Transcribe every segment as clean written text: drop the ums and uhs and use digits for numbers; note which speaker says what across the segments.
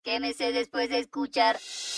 Speaker 1: Quémese después de escuchar.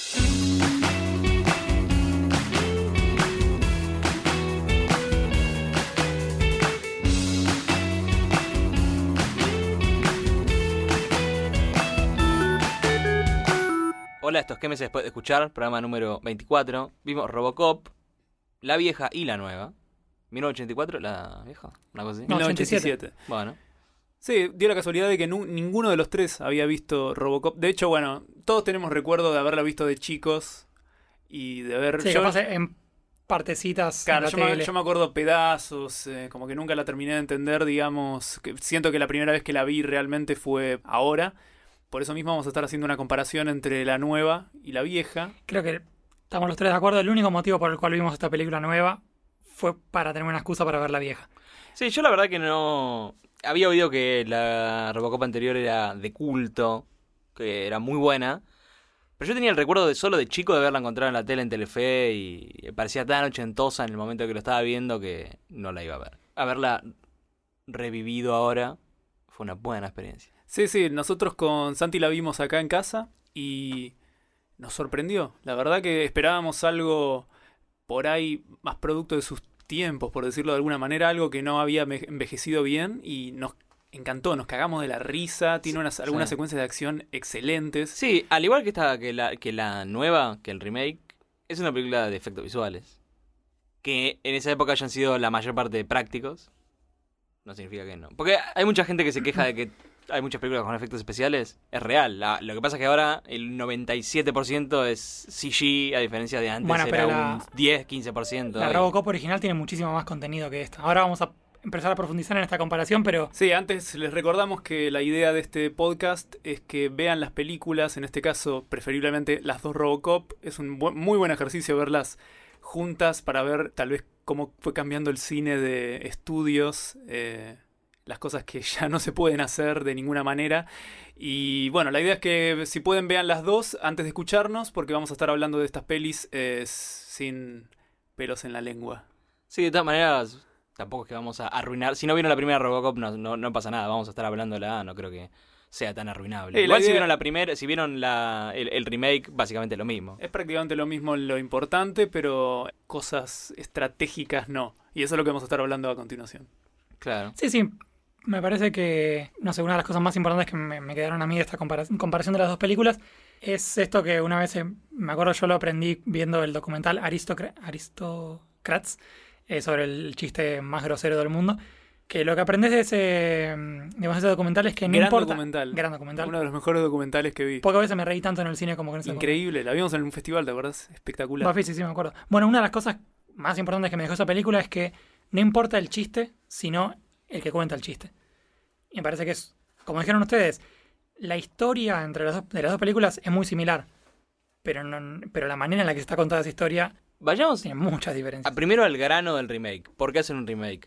Speaker 2: Hola, esto es Quémese después de escuchar, programa número 24. Vimos Robocop, la vieja y la nueva. 1984, la vieja, una cosa así.
Speaker 3: No, 1987.
Speaker 2: Bueno.
Speaker 3: Sí, dio la casualidad de que ninguno de los tres había visto Robocop. De hecho, bueno, todos tenemos recuerdo de haberla visto de chicos y de ver...
Speaker 4: Sí, capaz en partecitas
Speaker 3: Claro,
Speaker 4: en la tele.
Speaker 3: yo me acuerdo pedazos, como que nunca la terminé de entender, digamos. Siento que la primera vez que la vi realmente fue ahora. Por eso mismo vamos a estar haciendo una comparación entre la nueva y la vieja.
Speaker 4: Creo que estamos los tres de acuerdo. El único motivo por el cual vimos esta película nueva fue para tener una excusa para ver la vieja.
Speaker 2: Sí, yo la verdad que no... Había oído que la Robocop anterior era de culto, que era muy buena. Pero yo tenía el recuerdo de solo de chico de haberla encontrado en la tele en Telefe y parecía tan ochentosa en el momento que lo estaba viendo que no la iba a ver. Haberla revivido ahora fue una buena experiencia.
Speaker 3: Sí, nosotros con Santi la vimos acá en casa y nos sorprendió. La verdad que esperábamos algo por ahí más producto de sus tiempos, por decirlo de alguna manera, algo que no había envejecido bien y nos encantó, nos cagamos de la risa, tiene algunas secuencias de acción excelentes.
Speaker 2: Sí, al igual que la nueva, que el remake, es una película de efectos visuales. Que en esa época hayan sido la mayor parte prácticos, no significa que no. Porque hay mucha gente que se queja de que hay muchas películas con efectos especiales. Es real. Lo que pasa es que ahora el 97% es CG, a diferencia de antes.
Speaker 4: Bueno, pero
Speaker 2: era un 10-15%.
Speaker 4: La Robocop original tiene muchísimo más contenido que esta. Ahora vamos a empezar a profundizar en esta comparación, pero...
Speaker 3: Sí, antes les recordamos que la idea de este podcast es que vean las películas, en este caso preferiblemente las dos Robocop. Es un muy buen ejercicio verlas juntas para ver tal vez cómo fue cambiando el cine de estudios, las cosas que ya no se pueden hacer de ninguna manera. Y bueno, la idea es que si pueden vean las dos antes de escucharnos, porque vamos a estar hablando de estas pelis sin pelos en la lengua.
Speaker 2: Sí, de todas maneras, tampoco es que vamos a arruinar. Si no vieron la primera Robocop, no pasa nada. Vamos a estar hablándola, no creo que sea tan arruinable. Igual si vieron la primera, si vieron el remake, básicamente lo mismo.
Speaker 3: Es prácticamente lo mismo en lo importante, pero cosas estratégicas no. Y eso es lo que vamos a estar hablando a continuación.
Speaker 2: Claro.
Speaker 4: Sí. Me parece que, no sé, una de las cosas más importantes que me quedaron a mí de esta comparación de las dos películas es esto que una vez, me acuerdo yo lo aprendí viendo el documental Aristocrats, sobre el chiste más grosero del mundo, que lo que aprendes de ese documental es que no importa... Gran documental.
Speaker 3: Uno de los mejores documentales que vi.
Speaker 4: Pocas veces me reí tanto en el cine como con ese
Speaker 3: Increíble, la vimos en un festival, ¿te acuerdas? Espectacular.
Speaker 4: Sí, me acuerdo. Bueno, una de las cosas más importantes que me dejó esa película es que no importa el chiste, sino el que cuenta el chiste. Y me parece que es, como dijeron ustedes, la historia entre de las dos películas es muy similar. Pero la manera en la que se está contada esa historia tiene muchas diferencias.
Speaker 2: Primero al grano del remake. ¿Por qué hacen un remake?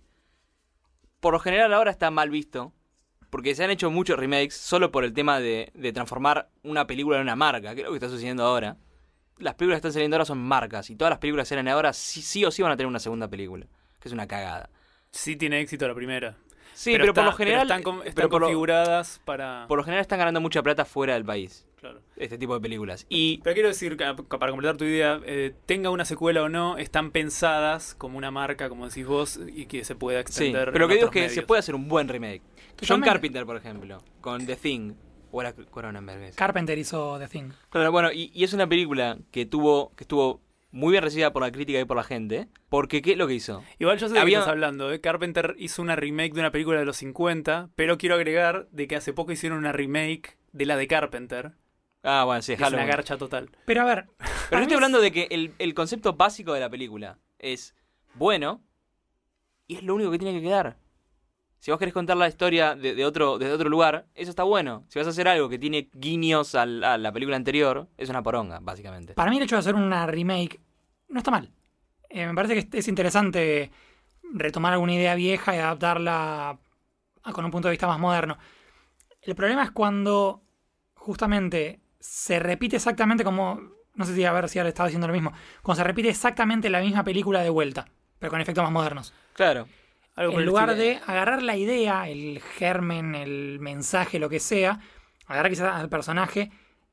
Speaker 2: Por lo general ahora está mal visto. Porque se han hecho muchos remakes solo por el tema de transformar una película en una marca. Que es lo que está sucediendo ahora. Las películas que están saliendo ahora son marcas. Y todas las películas que salen ahora sí o sí van a tener una segunda película. Que es una cagada.
Speaker 3: Sí tiene éxito la primera.
Speaker 2: Sí, pero por lo general
Speaker 3: están configuradas para...
Speaker 2: Por lo general están ganando mucha plata fuera del país.
Speaker 3: Claro.
Speaker 2: Este tipo de películas.
Speaker 3: Pero quiero decir, para completar tu idea, tenga una secuela o no, están pensadas como una marca, como decís vos, y que se pueda extender.
Speaker 2: Sí, pero lo que digo es que
Speaker 3: medios.
Speaker 2: se puede hacer un buen remake. John Carpenter, por ejemplo, con The Thing. O era Cronenberg.
Speaker 4: Carpenter hizo The Thing.
Speaker 2: Claro, bueno, y es una película que estuvo muy bien recibida por la crítica y por la gente. Porque, ¿qué es lo que hizo?
Speaker 3: Igual yo sé de qué estás hablando. Carpenter hizo una remake de una película de los 50, pero quiero agregar de que hace poco hicieron una remake de la de Carpenter.
Speaker 2: Ah, bueno, sí,
Speaker 3: es una garcha total.
Speaker 4: Pero a ver...
Speaker 2: Pero yo estoy hablando de que el concepto básico de la película es bueno y es lo único que tiene que quedar. Si vos querés contar la historia desde otro lugar, eso está bueno. Si vas a hacer algo que tiene guiños a la película anterior, es una poronga, básicamente.
Speaker 4: Para mí el hecho de hacer una remake no está mal. Me parece que es interesante retomar alguna idea vieja y adaptarla con un punto de vista más moderno. El problema es cuando justamente se repite exactamente como... No sé si a ver si ahora estaba diciendo lo mismo. Cuando se repite exactamente la misma película de vuelta, pero con efectos más modernos.
Speaker 2: Claro.
Speaker 4: En lugar de agarrar la idea, el germen, el mensaje, lo que sea, agarrar quizás al personaje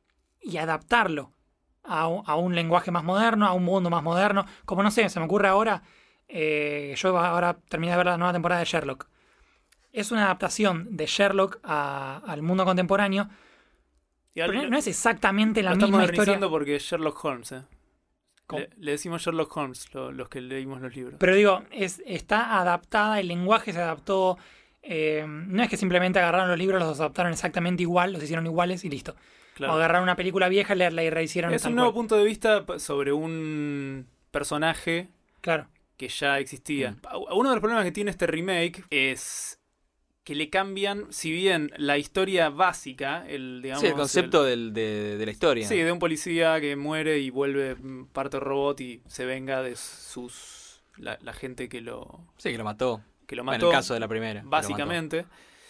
Speaker 4: y adaptarlo a un lenguaje más moderno, a un mundo más moderno. Como no sé, se me ocurre ahora, yo ahora terminé de ver la nueva temporada de Sherlock. Es una adaptación de Sherlock al mundo contemporáneo,
Speaker 3: Y ahora
Speaker 4: pero no es exactamente la
Speaker 3: lo estamos
Speaker 4: misma historia.
Speaker 3: modernizando porque es Sherlock Holmes, ¿eh?
Speaker 4: ¿Cómo?
Speaker 3: Le decimos Sherlock Holmes, los que leímos los libros.
Speaker 4: Pero digo, está adaptada, el lenguaje se adaptó. No es que simplemente agarraron los libros, los adaptaron exactamente igual, los hicieron iguales y listo.
Speaker 3: Claro.
Speaker 4: O agarraron una película vieja y la rehicieron
Speaker 3: Es
Speaker 4: tal
Speaker 3: un nuevo
Speaker 4: cual.
Speaker 3: punto de vista sobre un personaje
Speaker 4: Claro.
Speaker 3: que ya existía. Uno de los problemas que tiene este remake es que le cambian, si bien la historia básica, digamos,
Speaker 2: Sí, el concepto de la historia.
Speaker 3: Sí, de un policía que muere y vuelve parte robot y se venga de la gente que lo
Speaker 2: Sí, que lo mató.
Speaker 3: mató.
Speaker 2: En el caso de la primera. que lo mató.
Speaker 3: Básicamente.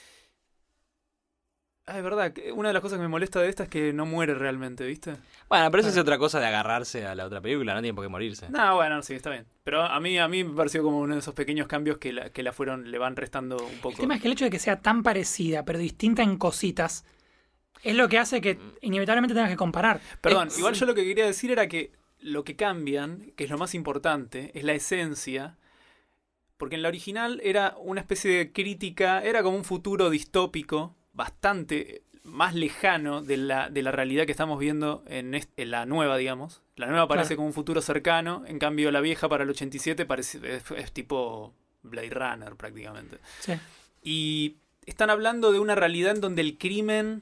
Speaker 3: Ah, es verdad, que una de las cosas que me molesta de esta es que no muere realmente, ¿viste?
Speaker 2: Bueno, pero eso es otra cosa de agarrarse a la otra película, no tiene por qué morirse.
Speaker 3: No, bueno, sí, está bien. Pero a mí me pareció como uno de esos pequeños cambios que le van restando un poco.
Speaker 4: El tema es que el hecho de que sea tan parecida, pero distinta en cositas, es lo que hace que inevitablemente tengas que comparar.
Speaker 3: Perdón,
Speaker 2: Sí.
Speaker 3: igual yo lo que quería decir era que lo que cambian, que es lo más importante, es la esencia. Porque en la original era una especie de crítica, era como un futuro distópico, bastante más lejano de la realidad que estamos viendo en la nueva, digamos. La nueva parece
Speaker 4: Claro.
Speaker 3: como un futuro cercano, en cambio la vieja para el 87 es tipo Blade Runner prácticamente.
Speaker 4: Sí.
Speaker 3: Y están hablando de una realidad en donde el crimen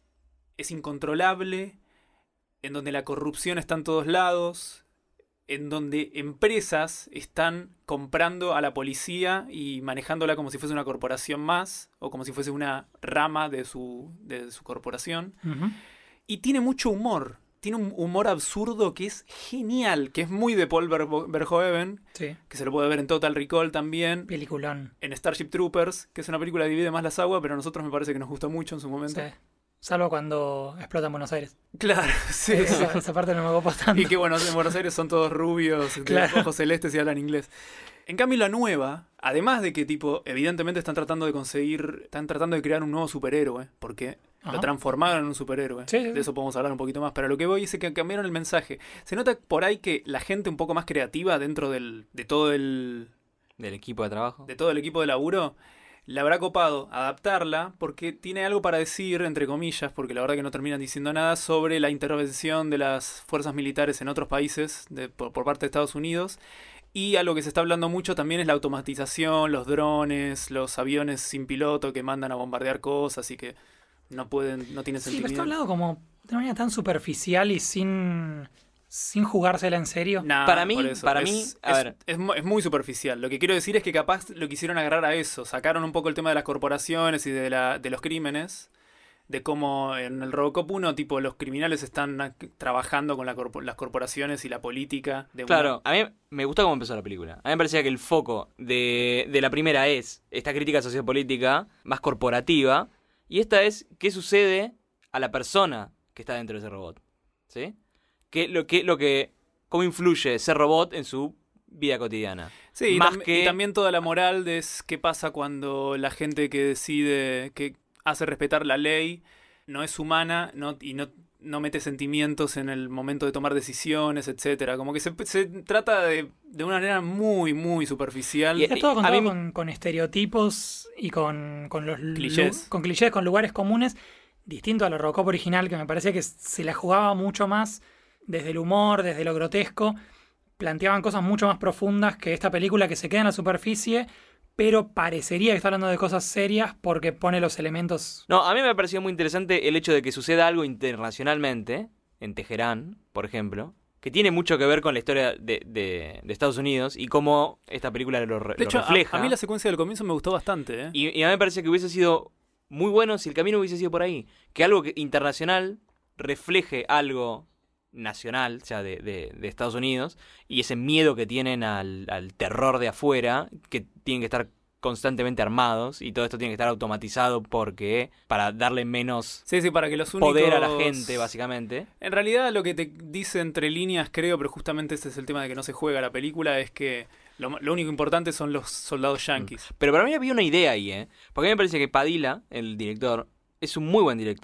Speaker 3: es incontrolable, en donde la corrupción está en todos lados, en donde empresas están comprando a la policía y manejándola como si fuese una corporación más, o como si fuese una rama de su corporación.
Speaker 4: Ujú.
Speaker 3: Y tiene mucho humor. Tiene un humor absurdo que es genial, que es muy de Paul Verhoeven,
Speaker 4: Sí.
Speaker 3: que se lo puede ver en Total Recall también,
Speaker 4: Peliculón.
Speaker 3: en Starship Troopers, que es una película que divide más las aguas, pero a nosotros me parece que nos gustó mucho en su momento.
Speaker 4: Sí. Salvo cuando explota en Buenos Aires.
Speaker 3: Claro, sí.
Speaker 4: Esa parte no me copó tanto.
Speaker 3: Y que bueno, en Buenos Aires son todos rubios, de
Speaker 4: Claro.
Speaker 3: ojos celestes y hablan inglés. En cambio la nueva, además de que tipo, evidentemente están tratando de crear un nuevo superhéroe, porque
Speaker 4: Ajá.
Speaker 3: lo transformaron en un superhéroe.
Speaker 4: Sí, sí, sí.
Speaker 3: De eso podemos hablar un poquito más, pero lo que voy es que cambiaron el mensaje. Se nota por ahí que la gente un poco más creativa dentro de todo el
Speaker 2: Del equipo de trabajo.
Speaker 3: equipo de laburo, le habrá copado adaptarla porque tiene algo para decir, entre comillas, porque la verdad que no terminan diciendo nada, sobre la intervención de las fuerzas militares en otros países por parte de Estados Unidos. Y algo que se está hablando mucho también es la automatización, los drones, los aviones sin piloto que mandan a bombardear cosas y que no tienen
Speaker 4: Sí, pero está
Speaker 3: sentimiento.
Speaker 4: hablado como de una manera tan superficial y sin jugársela en serio.
Speaker 3: Nah,
Speaker 2: Para mí,
Speaker 3: por eso.
Speaker 2: a ver.
Speaker 3: Es muy superficial. Lo que quiero decir es que capaz lo quisieron agarrar a eso. Sacaron un poco el tema de las corporaciones y de los crímenes. De cómo en el Robocop 1, tipo, los criminales están trabajando con las corporaciones y la política.
Speaker 2: Claro, a mí me gustó cómo empezó la película. A mí me parecía que el foco de la primera es esta crítica sociopolítica más corporativa. Y esta es qué sucede a la persona que está dentro de ese robot. ¿Sí? Cómo influye ese robot en su vida cotidiana.
Speaker 3: Sí,
Speaker 2: Más
Speaker 3: y también toda la moral de qué pasa cuando la gente que decide, que hace respetar la ley, no es humana y no mete sentimientos en el momento de tomar decisiones, etcétera. Como que se trata de una manera muy, muy superficial.
Speaker 2: Y-
Speaker 4: Está todo
Speaker 2: a
Speaker 4: contado
Speaker 2: mí-
Speaker 4: con estereotipos y con los
Speaker 3: Clichés.
Speaker 4: con clichés, con lugares comunes, distinto a la Robocop original, que me parecía que se la jugaba mucho más desde el humor, desde lo grotesco. Planteaban cosas mucho más profundas que esta película, que se queda en la superficie, pero parecería que está hablando de cosas serias porque pone los elementos.
Speaker 2: No, a mí me pareció muy interesante el hecho de que suceda algo internacionalmente, en Teherán, por ejemplo, que tiene mucho que ver con la historia de Estados Unidos y cómo esta película lo
Speaker 3: De hecho,
Speaker 2: refleja.
Speaker 3: a mí la secuencia del comienzo me gustó bastante, ¿eh?
Speaker 2: Y a mí me parece que hubiese sido muy bueno si el camino hubiese sido por ahí. Que algo internacional refleje algo nacional, o sea, de Estados Unidos, y ese miedo que tienen al terror de afuera, que tienen que estar constantemente armados, y todo esto tiene que estar automatizado para darle menos
Speaker 3: Sí, para que los únicos...
Speaker 2: poder a la gente, básicamente.
Speaker 3: En realidad lo que te dice entre líneas, creo, pero justamente ese es el tema de que no se juega la película, es que lo único importante son los soldados yanquis.
Speaker 2: Pero para mí había una idea ahí, ¿eh? Porque a mí me parece que Padilla, el director, es un muy buen director,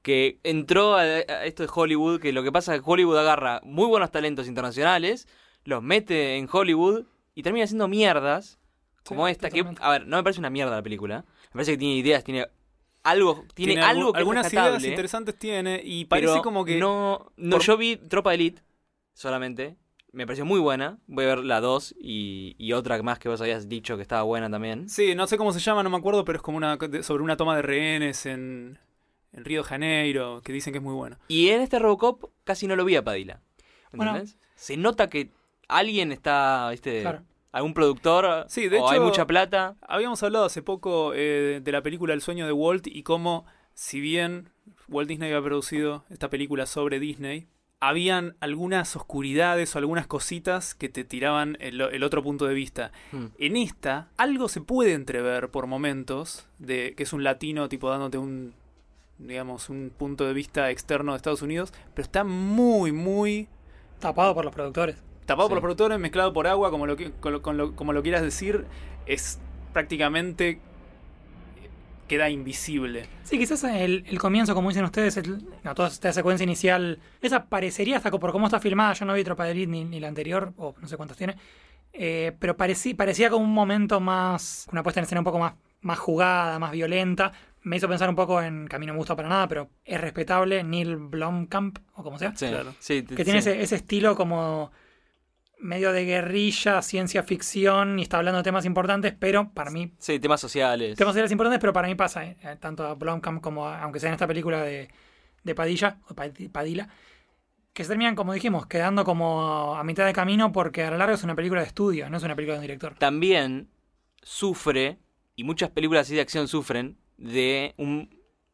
Speaker 2: que entró a esto de Hollywood, que lo que pasa es que Hollywood agarra muy buenos talentos internacionales, los mete en Hollywood y termina haciendo mierdas como esta, que,
Speaker 4: totalmente.
Speaker 2: a ver, no me parece una mierda la película, me parece que tiene ideas, tiene algo que
Speaker 3: algunas
Speaker 2: es
Speaker 3: ideas
Speaker 2: rescatable,
Speaker 3: interesantes tiene y parece
Speaker 2: pero
Speaker 3: como que...
Speaker 2: no, yo vi Tropa Elite solamente, me pareció muy buena, voy a ver la 2 y otra más que vos habías dicho que estaba buena también.
Speaker 3: Sí, no sé cómo se llama, no me acuerdo, pero es como sobre una toma de rehenes en Río de Janeiro, que dicen que es muy bueno.
Speaker 2: Y en este Robocop casi no lo vi a Padilla.
Speaker 4: Bueno.
Speaker 2: ¿Entendés? Se nota que alguien está, ¿viste?
Speaker 4: Claro.
Speaker 2: Algún productor,
Speaker 3: Sí, de
Speaker 2: o
Speaker 3: hecho,
Speaker 2: hay mucha plata.
Speaker 3: Habíamos hablado hace poco de la película El sueño de Walt y cómo, si bien Walt Disney había producido esta película sobre Disney, habían algunas oscuridades o algunas cositas que te tiraban el otro punto de vista. En esta, algo se puede entrever por momentos, de que es un latino tipo dándote un punto de vista externo de Estados Unidos, pero está muy, muy
Speaker 4: Tapado por los productores.
Speaker 3: tapado por
Speaker 2: Sí.
Speaker 3: los productores, mezclado por agua, como lo quieras decir, es prácticamente queda invisible.
Speaker 4: Sí, quizás el comienzo, como dicen ustedes, toda esta secuencia inicial, esa parecería hasta por cómo está filmada. Yo no vi Tropa de Elite ni la anterior, o no sé cuántas tiene, pero parecía como un momento más, una puesta en escena un poco más jugada, más violenta. Me hizo pensar un poco en, que a mí no me gusta para nada, pero es respetable, Neil Blomkamp, o como sea,
Speaker 2: Sí,
Speaker 3: Claro.
Speaker 2: sí,
Speaker 4: que tiene
Speaker 2: sí.
Speaker 4: ese estilo como medio de guerrilla, ciencia ficción, y está hablando de temas importantes, pero para mí
Speaker 2: Sí, temas sociales.
Speaker 4: temas sociales importantes, pero para mí pasa, tanto a Blomkamp como aunque sea en esta película de Padilla, o Padilla, que se terminan, como dijimos, quedando como a mitad de camino porque a lo largo es una película de estudio, no es una película de un director.
Speaker 2: También sufre, y muchas películas así de acción sufren, de un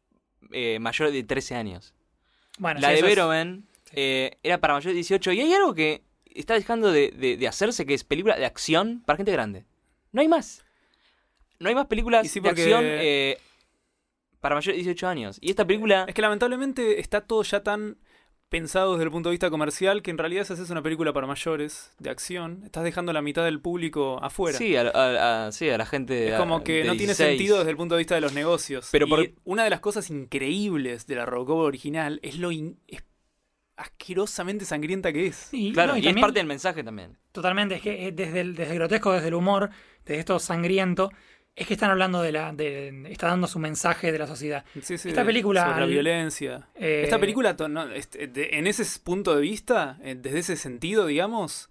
Speaker 2: mayor de 13 años.
Speaker 4: Bueno,
Speaker 2: La
Speaker 4: sí,
Speaker 2: de
Speaker 4: eso es-
Speaker 2: Verhoeven era para mayores de 18, y hay algo que está dejando de hacerse, que es película de acción para gente grande. No hay más. No hay más películas
Speaker 3: Y sí,
Speaker 2: de
Speaker 3: porque-
Speaker 2: acción para mayores de 18 años. Y esta película...
Speaker 3: Es que lamentablemente está todo ya tan pensado desde el punto de vista comercial que en realidad si haces una película para mayores de acción, estás dejando la mitad del público afuera.
Speaker 2: Sí, sí, a la gente...
Speaker 3: Es como que
Speaker 2: de
Speaker 3: no tiene
Speaker 2: 16.
Speaker 3: sentido desde el punto de vista de los negocios.
Speaker 2: Pero
Speaker 3: Y una de las cosas increíbles de la Robocop original es es asquerosamente sangrienta que es.
Speaker 4: y,
Speaker 2: Claro,
Speaker 4: no,
Speaker 2: y es
Speaker 4: también,
Speaker 2: parte del mensaje también.
Speaker 4: totalmente, es que desde el grotesco, desde el humor, desde esto sangriento, es que están hablando está dando su mensaje de la sociedad.
Speaker 3: Sí, sí,
Speaker 4: Esta película,
Speaker 3: sobre la violencia. Esta película, en ese punto de vista, desde ese sentido, digamos,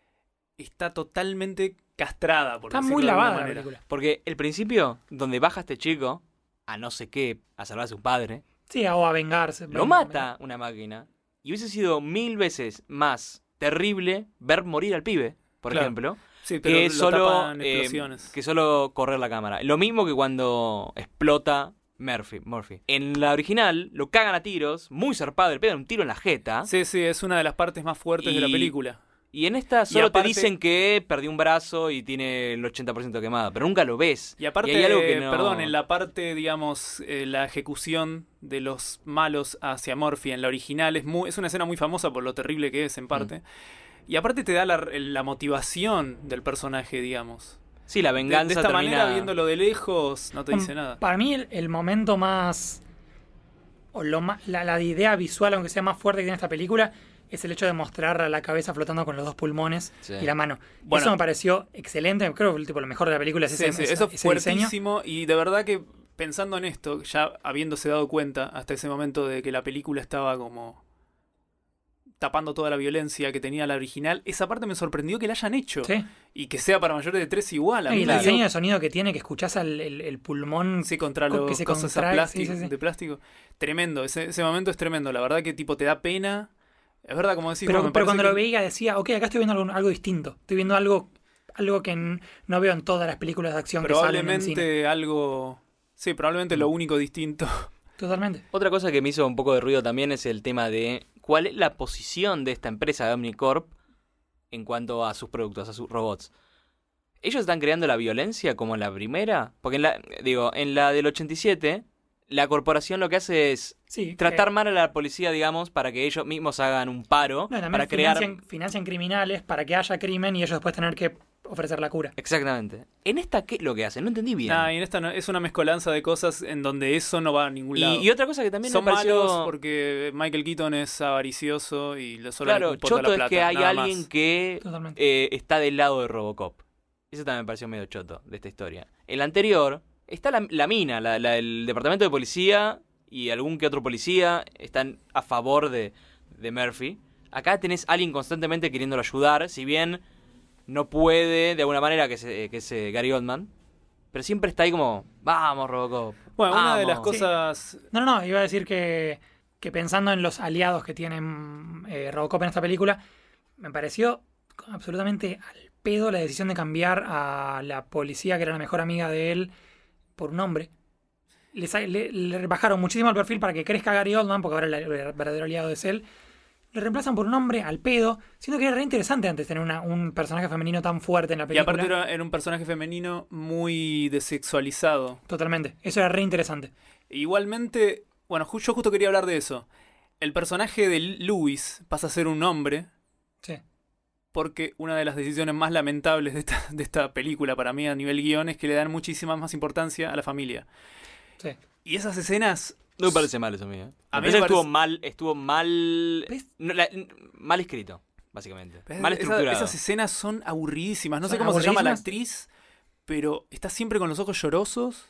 Speaker 3: está totalmente castrada, por
Speaker 4: Está
Speaker 3: decirlo
Speaker 4: muy
Speaker 3: de alguna
Speaker 4: lavada la
Speaker 3: manera.
Speaker 4: película.
Speaker 2: Porque el principio, donde baja este chico, a no sé qué, a salvar a su padre,
Speaker 4: Sí, o a vengarse.
Speaker 2: lo mata una máquina. Y hubiese sido 1000 veces más terrible ver morir al pibe, por
Speaker 3: Claro.
Speaker 2: ejemplo,
Speaker 3: Sí, pero
Speaker 2: que
Speaker 3: lo
Speaker 2: solo,
Speaker 3: tapan explosiones.
Speaker 2: que solo correr la cámara. Lo mismo que cuando explota Murphy. En la original lo cagan a tiros, muy zarpado, le pegan un tiro en la jeta.
Speaker 3: Sí, sí, es una de las partes más fuertes de la
Speaker 2: Y-
Speaker 3: película.
Speaker 2: Y en esta solo
Speaker 3: aparte-
Speaker 2: te dicen que perdió un brazo y tiene el 80% quemado, pero nunca lo ves.
Speaker 3: Y aparte,
Speaker 2: hay algo que no...
Speaker 3: perdón, en la parte, digamos, la ejecución de los malos hacia Murphy en la original es una escena muy famosa por lo terrible que es, en parte. Y aparte te da la motivación del personaje, digamos.
Speaker 2: Sí, la
Speaker 3: De
Speaker 2: venganza
Speaker 3: esta
Speaker 2: termina...
Speaker 3: manera, viéndolo de lejos, no te dice nada.
Speaker 4: Para mí el momento más, o la idea visual, aunque sea más fuerte que tiene esta película, es el hecho de mostrar a la cabeza flotando con los dos pulmones
Speaker 2: Sí.
Speaker 4: y la mano.
Speaker 3: Bueno.
Speaker 4: Eso me pareció excelente. Creo que lo mejor de la película es
Speaker 3: Sí,
Speaker 4: ese,
Speaker 3: sí, eso
Speaker 4: ese
Speaker 3: es
Speaker 4: diseño.
Speaker 3: fuertísimo. Y de verdad que pensando en esto, ya habiéndose dado cuenta hasta ese momento de que la película estaba como tapando toda la violencia que tenía la original, esa parte me sorprendió que la hayan hecho.
Speaker 4: Sí.
Speaker 3: Y que sea para mayores de 3 igual. A mí
Speaker 4: Y el
Speaker 3: me dio-
Speaker 4: diseño de sonido que tiene, que escuchás el pulmón.
Speaker 3: Sí, contra
Speaker 4: que
Speaker 3: los
Speaker 4: se
Speaker 3: cosas
Speaker 4: contrae,
Speaker 3: plástico,
Speaker 4: sí, sí, sí.
Speaker 3: de plástico. Tremendo, ese momento es tremendo. La verdad que tipo te da pena. Es verdad, como decís,
Speaker 4: Pero,
Speaker 3: vos, me
Speaker 4: pero
Speaker 3: parece
Speaker 4: cuando lo
Speaker 3: que-
Speaker 4: veía decía, ok, acá estoy viendo algo distinto. Estoy viendo algo que no veo en todas las películas de acción que salen en cine.
Speaker 3: probablemente algo... Sí, probablemente lo único distinto.
Speaker 4: Totalmente.
Speaker 2: Otra cosa que me hizo un poco de ruido también es el tema de cuál es la posición de esta empresa de Omnicorp en cuanto a sus productos, a sus robots. ¿Ellos están creando la violencia como en la primera? Porque en la del 87, la corporación lo que hace es
Speaker 4: Sí,
Speaker 2: tratar mal a la policía, digamos, para que ellos mismos hagan un paro,
Speaker 4: no, también
Speaker 2: para crear...
Speaker 4: financian criminales para que haya crimen y ellos después tener que ofrecer la cura.
Speaker 2: Exactamente. En esta, ¿qué es lo que hacen? No entendí bien.
Speaker 3: Nah, y en esta es una mezcolanza de cosas en donde eso no va a ningún lado.
Speaker 2: Y otra cosa que también
Speaker 3: Son
Speaker 2: me pareció...
Speaker 3: malos porque Michael Keaton es avaricioso y solo
Speaker 2: Claro,
Speaker 3: le importa
Speaker 2: choto
Speaker 3: la
Speaker 2: es
Speaker 3: plata.
Speaker 2: que hay
Speaker 3: nada
Speaker 2: alguien
Speaker 3: más.
Speaker 2: que
Speaker 4: Totalmente.
Speaker 2: está del lado de Robocop. Eso también me pareció medio choto de esta historia. En la anterior está la mina, el departamento de policía y algún que otro policía están a favor de Murphy. Acá tenés a alguien constantemente queriéndolo ayudar, si bien no puede de alguna manera que es Gary Oldman, pero siempre está ahí como, vamos Robocop.
Speaker 3: Bueno, una de
Speaker 2: vamos".
Speaker 3: las cosas...
Speaker 4: No, iba a decir que pensando en los aliados que tienen Robocop en esta película, me pareció absolutamente al pedo la decisión de cambiar a la policía, que era la mejor amiga de él, por un hombre. Le bajaron muchísimo el perfil para que crezca Gary Oldman, porque ahora el verdadero aliado es él. Le reemplazan por un hombre al pedo, siendo que era re interesante antes tener un personaje femenino tan fuerte en la
Speaker 3: Y
Speaker 4: película.
Speaker 3: aparte era un personaje femenino muy desexualizado.
Speaker 4: Totalmente, eso era re interesante.
Speaker 3: Igualmente, bueno, yo justo quería hablar de eso. El personaje de Lewis pasa a ser un hombre
Speaker 4: Sí.
Speaker 3: porque una de las decisiones más lamentables de esta película para mí a nivel guión es que le dan muchísima más importancia a la familia.
Speaker 4: Sí.
Speaker 3: Y esas escenas...
Speaker 2: No me parece mal eso, amigo.
Speaker 3: A
Speaker 2: Me
Speaker 3: mí
Speaker 2: parece
Speaker 3: me
Speaker 2: que
Speaker 3: parece-
Speaker 2: estuvo mal...
Speaker 4: ¿Ves?
Speaker 2: no, mal escrito, básicamente. Mal estructurado.
Speaker 3: Esas escenas son aburridísimas. No sé
Speaker 4: Son
Speaker 3: cómo se llama la
Speaker 4: aburridísimas.
Speaker 3: actriz, pero está siempre con los ojos llorosos.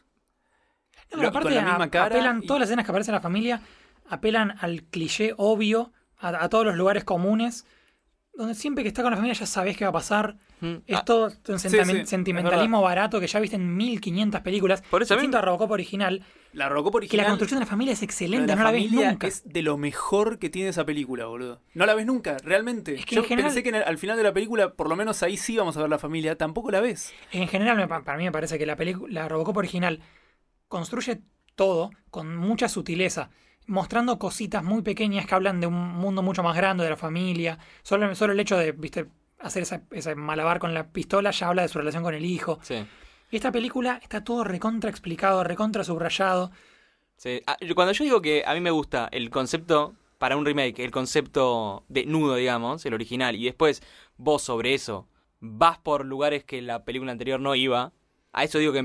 Speaker 4: No, pero
Speaker 3: Y con
Speaker 4: aparte
Speaker 3: la misma cara
Speaker 4: apelan
Speaker 3: y-
Speaker 4: todas las escenas que aparecen en la familia, apelan al cliché obvio, a todos los lugares comunes, donde siempre que está con la familia ya sabés qué va a pasar. Es todo un
Speaker 3: sí,
Speaker 4: sentimentalismo barato que ya viste en 1500 películas.
Speaker 2: Por eso a mí-
Speaker 4: Distinto a Robocop original,
Speaker 3: La Robocop
Speaker 4: que
Speaker 3: original...
Speaker 4: la construcción de la familia es
Speaker 3: lo de
Speaker 4: excelente,
Speaker 3: la
Speaker 4: no la ves
Speaker 3: familia
Speaker 4: nunca.
Speaker 3: es de lo mejor que tiene esa película, boludo. No la ves nunca, realmente.
Speaker 4: Es que
Speaker 3: Yo
Speaker 4: en general-
Speaker 3: pensé que al final de la película, por lo menos ahí sí vamos a ver la familia. Tampoco la ves.
Speaker 4: En general, para mí me parece que la Robocop original construye todo con mucha sutileza, mostrando cositas muy pequeñas que hablan de un mundo mucho más grande, de la familia. Solo el hecho de, viste, hacer ese malabar con la pistola ya habla de su relación con el hijo.
Speaker 2: Sí.
Speaker 4: Y esta película está todo recontra explicado, recontra subrayado.
Speaker 2: Sí. Cuando yo digo que a mí me gusta el concepto para un remake, el concepto de nudo, digamos, el original, y después vos sobre eso vas por lugares que la película anterior no iba, a eso digo que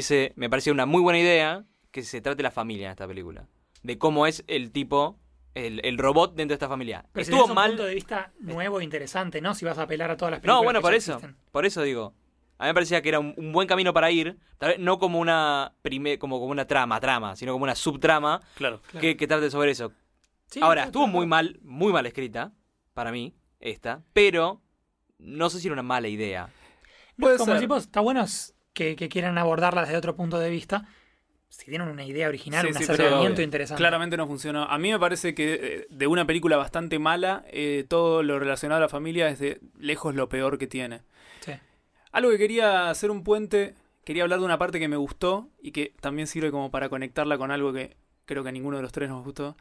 Speaker 2: me pareció una muy buena idea que se trate la familia en esta película. De cómo es el tipo, el robot dentro de esta familia.
Speaker 4: Pero si
Speaker 2: Estuvo
Speaker 4: tenés un
Speaker 2: mal.
Speaker 4: punto de vista nuevo e interesante, ¿no? Si vas a apelar a todas las películas.
Speaker 2: No, bueno,
Speaker 4: que
Speaker 2: por
Speaker 4: ya
Speaker 2: eso.
Speaker 4: existen.
Speaker 2: Por eso digo. A mí me parecía que era un buen camino para ir. Tal vez no como como una trama, sino como una subtrama
Speaker 3: Claro.
Speaker 4: Claro.
Speaker 2: que trate sobre eso.
Speaker 4: Sí,
Speaker 2: Ahora,
Speaker 4: no,
Speaker 2: estuvo
Speaker 4: claro.
Speaker 2: muy mal escrita, para mí, esta, pero no sé si era una mala idea.
Speaker 3: Puede
Speaker 4: Como
Speaker 3: ser.
Speaker 4: decimos, está bueno que quieran abordarla desde otro punto de vista. Si tienen una idea original,
Speaker 3: Sí,
Speaker 4: un
Speaker 3: sí, pero
Speaker 4: acercamiento
Speaker 2: obvio.
Speaker 4: interesante.
Speaker 3: Claramente no funcionó. A mí me parece que de una película bastante mala, todo lo relacionado a la familia es de lejos lo peor que tiene.
Speaker 4: Sí.
Speaker 3: Algo que quería hacer un puente, quería hablar de una parte que me gustó y que también sirve como para conectarla con algo que creo que a ninguno de los tres nos gustó.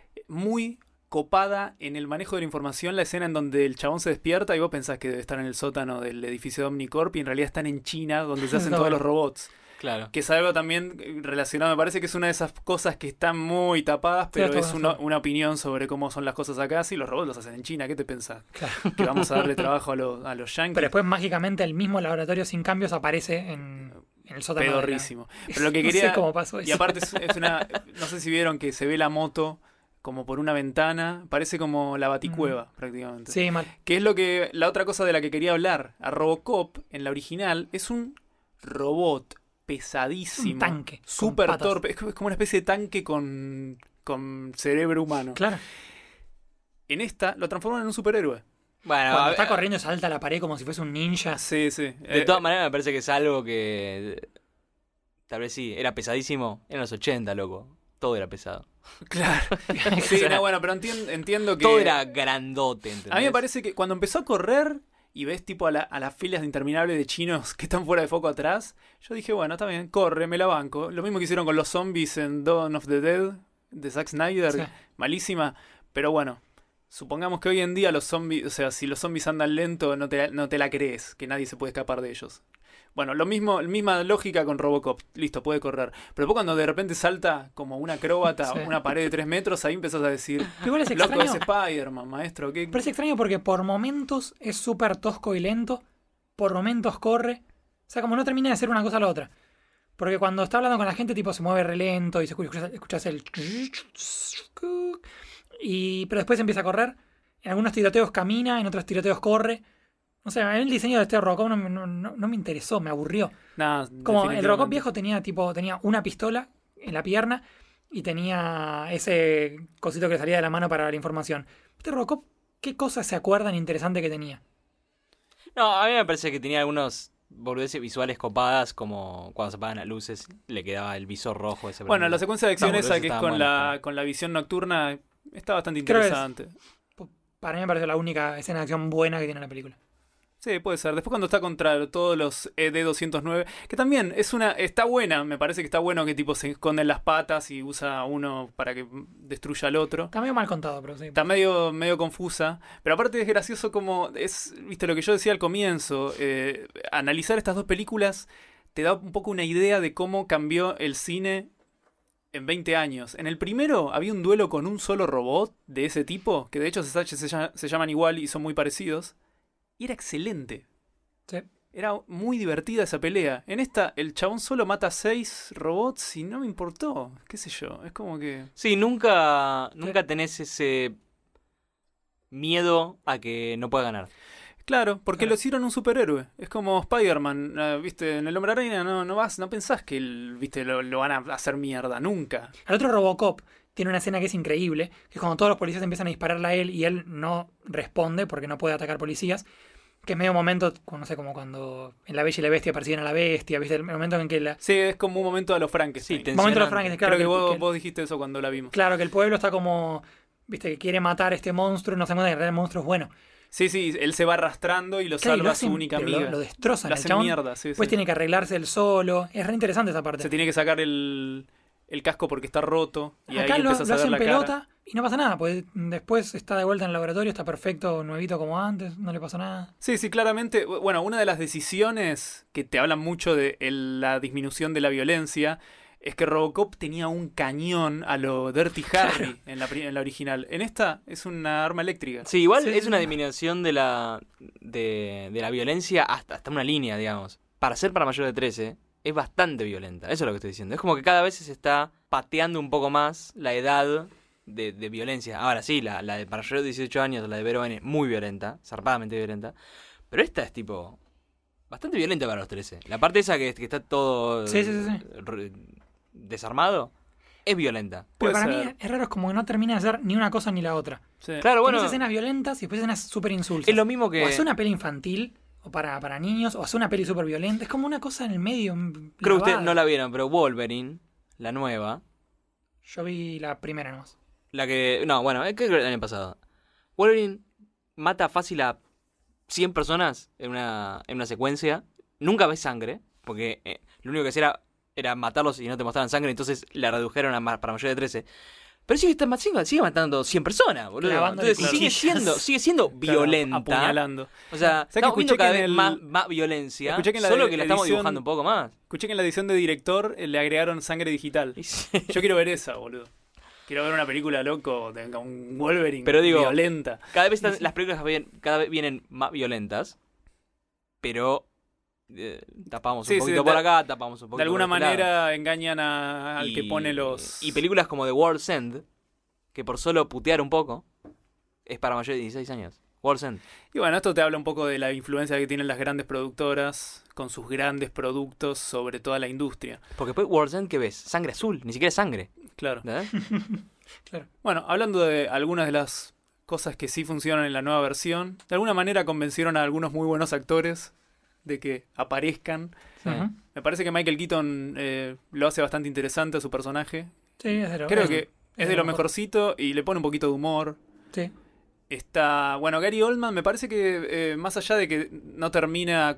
Speaker 3: Muy copada en el manejo de la información, la escena en donde el chabón se despierta y vos pensás que debe estar en el sótano del edificio de Omnicorp y en realidad están en China donde se hacen
Speaker 4: No.
Speaker 3: todos los robots.
Speaker 2: Claro.
Speaker 3: Que es algo también relacionado, me parece que es una de esas cosas que están muy tapadas, pero
Speaker 4: está
Speaker 3: es
Speaker 4: bueno.
Speaker 3: una opinión sobre cómo son las cosas acá. Si los robots los hacen en China, ¿qué te pensás?
Speaker 4: Claro.
Speaker 3: Que vamos a darle trabajo a los yankees.
Speaker 4: Pero después mágicamente el mismo laboratorio sin cambios aparece en el sótano. de la-
Speaker 3: Pedorrísimo. Pero lo que
Speaker 4: No
Speaker 3: quería...
Speaker 4: sé cómo pasó eso.
Speaker 3: Y aparte es una... No sé si vieron que se ve la moto como por una ventana. Parece como la baticueva, prácticamente.
Speaker 4: Sí, mal.
Speaker 3: Que es lo que... La otra cosa de la que quería hablar. A Robocop, en la original, es un robot pesadísimo.
Speaker 4: Un tanque, con
Speaker 3: Súper
Speaker 4: patas.
Speaker 3: torpe. Es como una especie de tanque con cerebro humano.
Speaker 4: Claro.
Speaker 3: En esta lo transforman en un superhéroe.
Speaker 2: Bueno,
Speaker 4: Cuando
Speaker 2: a
Speaker 4: está
Speaker 2: ver,
Speaker 4: corriendo y salta a la pared como si fuese un ninja.
Speaker 3: Sí, sí.
Speaker 2: de todas maneras me parece que es algo que tal vez sí, era pesadísimo. En los 80, loco. Todo era pesado.
Speaker 3: Claro. Sí, no, bueno, pero entiendo que...
Speaker 2: Todo era grandote, ¿entendés?
Speaker 3: A mí me parece que cuando empezó a correr y ves tipo a las filas interminables de chinos que están fuera de foco atrás, yo dije, bueno, está bien, corre, me la banco. Lo mismo que hicieron con los zombies en Dawn of the Dead de Zack Snyder,
Speaker 4: Sí.
Speaker 3: malísima, pero bueno, supongamos que hoy en día los zombies, o sea, si los zombies andan lento, no te la crees, que nadie se puede escapar de ellos. Bueno, la misma lógica con Robocop. Listo, puede correr. Pero después cuando de repente salta como un acróbata
Speaker 4: Sí.
Speaker 3: una pared de 3 metros, ahí empezás a decir,
Speaker 4: Pero igual es
Speaker 3: loco, es
Speaker 4: extraño.
Speaker 3: Spider-Man, maestro. ¿qué?
Speaker 4: Pero es extraño porque por momentos es súper tosco y lento. por momentos corre. O sea, como no termina de ser una cosa a la otra. Porque cuando está hablando con la gente, tipo, se mueve re lento y se escuchas el... Pero después empieza a correr. En algunos tiroteos camina, en otros tiroteos corre. O sea, el diseño de este Robocop no me interesó, me aburrió.
Speaker 3: Nah,
Speaker 4: Como el Robocop
Speaker 3: definitivamente.
Speaker 4: viejo tenía una pistola en la pierna y tenía ese cosito que le salía de la mano para la información. Este Robocop, ¿qué cosas se acuerdan interesante que tenía?
Speaker 2: No, a mí me parece que tenía algunos boludeces visuales copadas, como cuando se apagan las luces, le quedaba el visor rojo ese.
Speaker 3: Bueno, la secuencia de acción
Speaker 2: No,
Speaker 3: esa
Speaker 2: boludeces
Speaker 3: que es
Speaker 2: estaban
Speaker 3: con
Speaker 2: buenos,
Speaker 3: con la visión nocturna está bastante
Speaker 4: Creo que es-
Speaker 3: interesante.
Speaker 4: Para mí me pareció la única escena de acción buena que tiene la película.
Speaker 3: Sí, puede ser. Después cuando está contra todos los ED-209, que también está buena, me parece que está bueno que tipo se esconden las patas y usa uno para que destruya al otro.
Speaker 4: Está medio mal contado, pero sí.
Speaker 3: Está medio confusa, pero aparte es gracioso como viste lo que yo decía al comienzo, analizar estas dos películas te da un poco una idea de cómo cambió el cine en 20 años. En el primero había un duelo con un solo robot de ese tipo, que de hecho se llaman igual y son muy parecidos, y era excelente.
Speaker 4: Sí.
Speaker 3: Era muy divertida esa pelea. En esta, el chabón solo mata 6 robots y no me importó. Qué sé yo. Es como que...
Speaker 2: Sí, nunca tenés ese miedo a que no pueda ganar.
Speaker 3: Claro, porque
Speaker 4: Claro.
Speaker 3: lo hicieron un superhéroe. Es como Spider-Man. ¿Viste? En el Hombre Araña no pensás que ¿viste? Lo van a hacer mierda. Nunca.
Speaker 4: El otro Robocop tiene una escena que es increíble, que es cuando todos los policías empiezan a dispararle a él y él no responde porque no puede atacar policías. Que es medio momento, no sé, como cuando en La Bella y la Bestia persiguen a la bestia, ¿viste? El momento en que
Speaker 3: Sí, es como un momento de los Frankenstein.
Speaker 2: Sí,
Speaker 4: momento de los
Speaker 2: tensionante.
Speaker 4: Frankenstein, claro,
Speaker 3: Creo que
Speaker 4: que-
Speaker 3: vos dijiste eso cuando la vimos.
Speaker 4: claro, que el pueblo está como, viste, que quiere matar a este monstruo y no se cuenta que en realidad el monstruo es bueno.
Speaker 3: Sí, él se va arrastrando y lo
Speaker 4: Claro, y
Speaker 3: salva
Speaker 4: lo
Speaker 3: a su
Speaker 4: hacen,
Speaker 3: única
Speaker 4: pero
Speaker 3: amiga.
Speaker 4: lo destrozan.
Speaker 3: Lo
Speaker 4: El
Speaker 3: hacen
Speaker 4: chabón
Speaker 3: mierda, sí,
Speaker 4: después
Speaker 3: sí.
Speaker 4: tiene que arreglarse él solo. Es re interesante esa parte.
Speaker 3: Se tiene que sacar el casco porque está roto. Y
Speaker 4: Acá
Speaker 3: ahí
Speaker 4: lo
Speaker 3: empiezas a ver
Speaker 4: hacen
Speaker 3: la
Speaker 4: pelota
Speaker 3: cara.
Speaker 4: y no pasa nada, pues después está de vuelta en el laboratorio, está perfecto, nuevito como antes, no le pasó nada.
Speaker 3: Sí, claramente. Bueno, una de las decisiones que te hablan mucho de la disminución de la violencia es que Robocop tenía un cañón a lo Dirty Harry en la original. En esta es una arma eléctrica.
Speaker 2: Sí, igual
Speaker 4: Sí,
Speaker 2: es
Speaker 4: sí,
Speaker 2: una
Speaker 4: sí.
Speaker 2: disminución de la violencia hasta una línea, digamos. Para ser para mayor de 13, es bastante violenta. Eso es lo que estoy diciendo. Es como que cada vez se está pateando un poco más la edad de violencia. Ahora sí, la de para mayor de 18 años, la de Verón, es muy violenta, zarpadamente violenta. Pero esta es tipo bastante violenta para los 13. La parte esa que está todo
Speaker 4: Sí.
Speaker 2: desarmado es violenta.
Speaker 4: Pero
Speaker 3: Puede
Speaker 4: para
Speaker 3: ser.
Speaker 4: mí es raro, es como que no termina de ser ni una cosa ni la otra.
Speaker 3: Sí.
Speaker 2: Claro,
Speaker 4: Bueno,
Speaker 2: bueno,
Speaker 4: escenas violentas y después escenas súper insulsas.
Speaker 2: es lo mismo que...
Speaker 4: O hace una peli infantil, o para niños, o hace una peli súper violenta. Es como una cosa en el medio.
Speaker 2: Creo que ustedes
Speaker 4: lavada.
Speaker 2: no la vieron, pero Wolverine, la nueva,
Speaker 4: Yo vi la primera nomás.
Speaker 2: la que... No, bueno, es que el año pasado. Wolverine mata fácil a 100 personas en una secuencia. Nunca ves sangre, porque lo único que hacía era matarlos y no te mostraban sangre, entonces la redujeron para mayor de 13. Pero sigue matando 100 personas, boludo.
Speaker 4: Clavándole
Speaker 2: Entonces
Speaker 4: cuchillas.
Speaker 2: sigue siendo
Speaker 3: Claro,
Speaker 2: violenta.
Speaker 3: apuñalando.
Speaker 2: O sea,
Speaker 3: ¿Sabes que
Speaker 2: estamos viendo
Speaker 3: escuché
Speaker 2: cada
Speaker 3: que
Speaker 2: vez
Speaker 3: en
Speaker 2: más violencia,
Speaker 3: escuché que en la
Speaker 2: solo
Speaker 3: de
Speaker 2: que la estamos
Speaker 3: edición-
Speaker 2: dibujando un poco más.
Speaker 3: Escuché que en la edición de director le agregaron sangre digital.
Speaker 2: Y sí.
Speaker 3: Yo quiero ver esa, boludo. Quiero ver una película loco, tenga un Wolverine
Speaker 2: Pero digo,
Speaker 3: violenta.
Speaker 2: Cada vez las películas cada vez vienen más violentas, pero tapamos
Speaker 3: Sí,
Speaker 2: un
Speaker 3: sí,
Speaker 2: poquito por acá, tapamos un poquito
Speaker 3: De alguna
Speaker 2: por este lado.
Speaker 3: manera engañan al
Speaker 2: Y-
Speaker 3: que pone los...
Speaker 2: Y películas como The World's End, que por solo putear un poco, es para mayores de 16 años. World's End.
Speaker 3: Y bueno, esto te habla un poco de la influencia que tienen las grandes productoras con sus grandes productos sobre toda la industria.
Speaker 2: Porque después World's End, ¿qué ves? Sangre azul, ni siquiera es sangre.
Speaker 3: Claro.
Speaker 2: ¿Entendés?
Speaker 4: Claro.
Speaker 3: Bueno, hablando de algunas de las cosas que sí funcionan en la nueva versión, de alguna manera convencieron a algunos muy buenos actores de que aparezcan.
Speaker 2: Sí.
Speaker 4: Ujú.
Speaker 3: Me parece que Michael Keaton lo hace bastante interesante a su personaje.
Speaker 4: Sí, es de lo
Speaker 3: Creo que es de lo
Speaker 4: mejor.
Speaker 3: mejorcito y le pone un poquito de humor.
Speaker 4: Sí.
Speaker 3: Está, bueno, Gary Oldman me parece que más allá de que no termina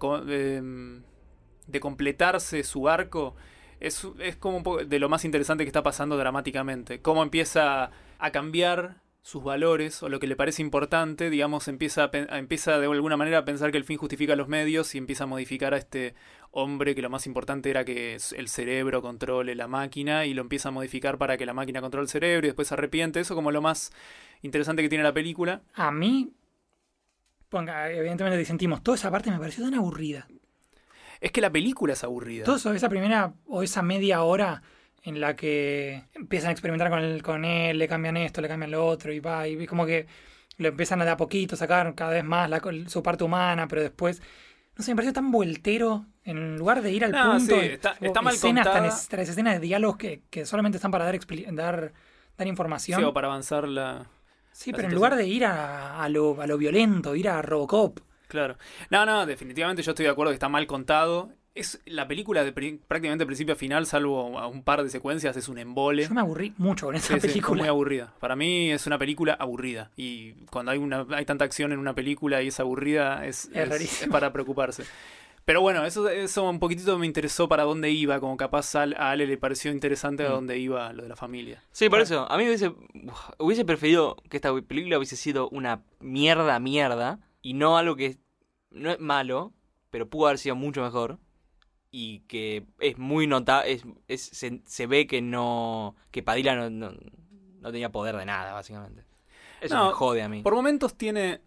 Speaker 3: de completarse su arco, es como un poco de lo más interesante que está pasando dramáticamente. Cómo empieza a cambiar sus valores o lo que le parece importante, digamos, empieza de alguna manera a pensar que el fin justifica los medios y empieza a modificar a este hombre que lo más importante era que el cerebro controle la máquina y lo empieza a modificar para que la máquina controle el cerebro y después se arrepiente. Eso como lo más interesante que tiene la película.
Speaker 4: A mí, evidentemente disentimos. Toda esa parte me pareció tan aburrida.
Speaker 3: Es que la película es aburrida.
Speaker 4: Todo eso, esa primera o esa media hora en la que empiezan a experimentar con él, le cambian esto, le cambian lo otro, y como que lo empiezan a de a poquito sacar cada vez más su parte humana, pero después, no sé, me pareció tan voltero, en lugar de ir al punto.
Speaker 3: Sí, está mal
Speaker 4: escenas
Speaker 3: contada.
Speaker 4: tras escenas de diálogos que solamente están para dar información.
Speaker 3: Sí, o para avanzar la...
Speaker 4: Sí,
Speaker 3: la
Speaker 4: pero en
Speaker 3: situación.
Speaker 4: lugar de ir a lo violento, ir a Robocop.
Speaker 3: Claro. No, definitivamente yo estoy de acuerdo que está mal contado. Es la película de prácticamente principio a final, salvo a un par de secuencias, es un embole.
Speaker 4: Yo me aburrí mucho con esa
Speaker 3: Sí, fue
Speaker 4: película.
Speaker 3: muy aburrida. Para mí es una película aburrida. Y cuando hay tanta acción en una película y es aburrida, es
Speaker 4: rarísimo.
Speaker 3: para preocuparse. Pero bueno, eso un poquitito me interesó para dónde iba, como capaz a Ale le pareció interesante a dónde iba lo de la familia.
Speaker 2: Sí, por eso. A mí hubiese preferido que esta película hubiese sido una mierda. Y no algo que no es malo, pero pudo haber sido mucho mejor. Y que es muy notable. Se ve que Padilla no tenía poder de nada, básicamente. Eso
Speaker 3: No,
Speaker 2: me jode a mí.
Speaker 3: Por momentos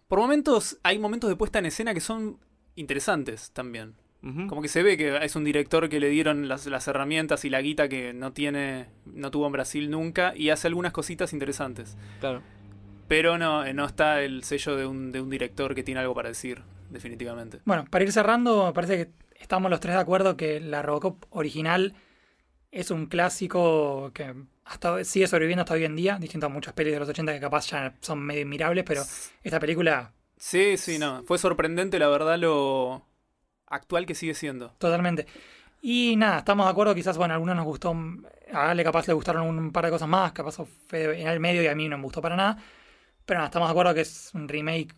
Speaker 3: hay momentos de puesta en escena que son interesantes también.
Speaker 2: Ujú.
Speaker 3: Como que se ve que es un director que le dieron las herramientas y la guita que no tuvo en Brasil nunca, y hace algunas cositas interesantes.
Speaker 2: Claro.
Speaker 3: Pero no está el sello de un director que tiene algo para decir, definitivamente.
Speaker 4: Bueno, para ir cerrando, me parece que estamos los tres de acuerdo que la Robocop original es un clásico que sigue sobreviviendo hasta hoy en día, distinto a muchas pelis de los 80 que capaz ya son medio inmirables, pero esta película
Speaker 3: Sí, no. Fue sorprendente, la verdad, lo actual que sigue siendo.
Speaker 4: totalmente. Y nada, estamos de acuerdo, quizás, bueno, a algunos nos gustó, a Ale capaz le gustaron un par de cosas más, capaz fue en el medio y a mí no me gustó para nada, pero nada, estamos de acuerdo que es un remake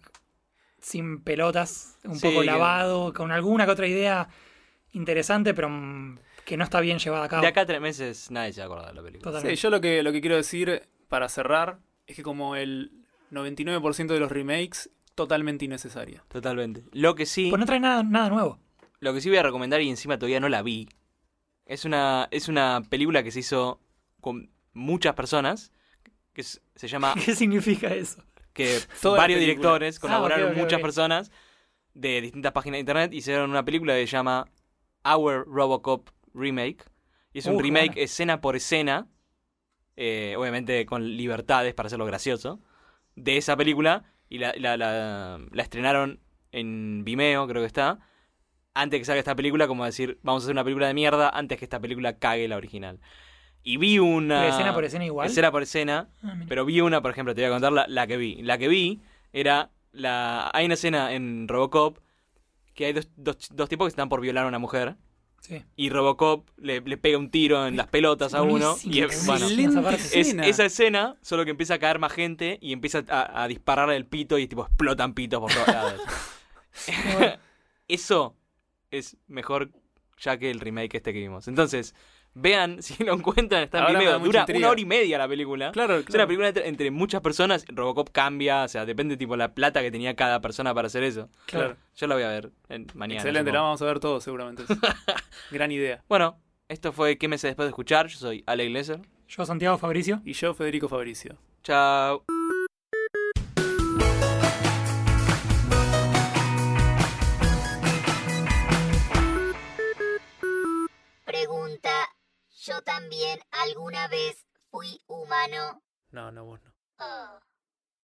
Speaker 4: sin pelotas, un
Speaker 2: Sí,
Speaker 4: poco
Speaker 2: que-
Speaker 4: lavado, con alguna que otra idea interesante, pero que no está bien llevada a cabo.
Speaker 2: De acá a 3 meses nadie se va a acordar de la película.
Speaker 4: Totalmente.
Speaker 3: Sí, yo lo que quiero decir para cerrar es que como el 99% de los remakes, totalmente innecesaria.
Speaker 2: Totalmente. Lo que sí
Speaker 4: Pues no trae nada nuevo.
Speaker 2: voy a recomendar y encima todavía no la vi. Es una película que se hizo con muchas personas. Que se llama...
Speaker 4: ¿Qué significa eso?
Speaker 2: que
Speaker 3: Toda la
Speaker 2: varios
Speaker 3: película.
Speaker 2: directores colaboraron
Speaker 4: ok,
Speaker 2: muchas
Speaker 4: ok.
Speaker 2: personas de distintas páginas de internet y hicieron una película que se llama Our Robocop Remake. Y es un
Speaker 4: Qué
Speaker 2: remake
Speaker 4: buena.
Speaker 2: escena por escena, obviamente con libertades para hacerlo gracioso, de esa película. Y la estrenaron en Vimeo, creo que está, antes de que salga esta película, como decir, vamos a hacer una película de mierda antes que esta película cague la original. Y vi una...
Speaker 4: ¿Pero escena por escena igual?
Speaker 2: Escena por escena.
Speaker 4: Ah, mira.
Speaker 2: Pero vi una, por ejemplo, te voy a contar la que vi. La que vi era hay una escena en Robocop que hay dos tipos que están por violar a una mujer.
Speaker 4: Sí.
Speaker 2: Y Robocop le pega un tiro en las pelotas a uno.
Speaker 4: Buenísimo,
Speaker 2: Y es, bueno,
Speaker 4: buenísimo. esa parte.
Speaker 3: Excelente
Speaker 2: es
Speaker 3: escena.
Speaker 2: esa escena, solo que empieza a caer más gente y empieza a dispararle el pito y tipo explotan pitos por todos lados.
Speaker 4: Bueno,
Speaker 2: Eso es mejor ya que el remake este que vimos. Entonces, vean, si lo encuentran, está en
Speaker 3: Ahora me
Speaker 2: Vimeo.
Speaker 3: da mucha
Speaker 2: Dura
Speaker 3: intriga.
Speaker 2: 1 hora y media la película.
Speaker 3: Claro,
Speaker 2: Es una película entre muchas personas. Robocop cambia, o sea, depende tipo la plata que tenía cada persona para hacer eso.
Speaker 4: claro.
Speaker 2: Yo la voy a ver mañana.
Speaker 3: Excelente, la
Speaker 2: supongo.
Speaker 3: vamos a ver todos seguramente. Gran idea.
Speaker 2: Bueno, esto fue ¿Qué meses después de escuchar? Yo soy Ale Iglesias.
Speaker 4: Yo, Santiago Fabricio.
Speaker 3: Y yo, Federico Fabricio.
Speaker 2: Chao.
Speaker 1: Pregunta, ¿yo también alguna vez fui humano?
Speaker 3: No, vos no.
Speaker 1: Oh.